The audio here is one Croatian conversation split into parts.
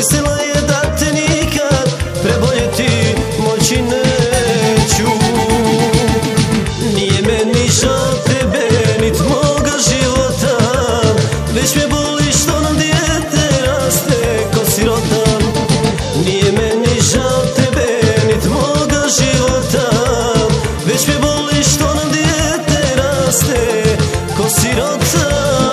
Mislila je da te nikad preboljeti moći neću. Nije meni žao tebe, nit moga života, već me boli što nam dijete raste ko sirota. Nije meni žao tebe, nit moga života, već me boli što nam dijete raste ko sirota.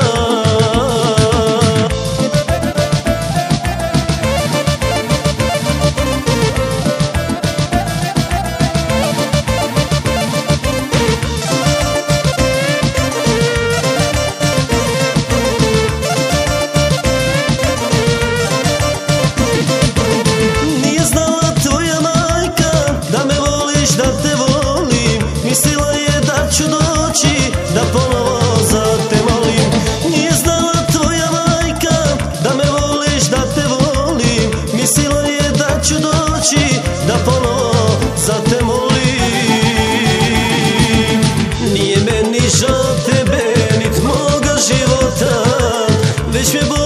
Mislila je da ću doći, da ponovo za te molim. Nije znala tvoja majka da me voliš, da te volim. Mislila je da ću doći, da ponovo za te molim. Nije meni žao tebe, nit moga života, već me boli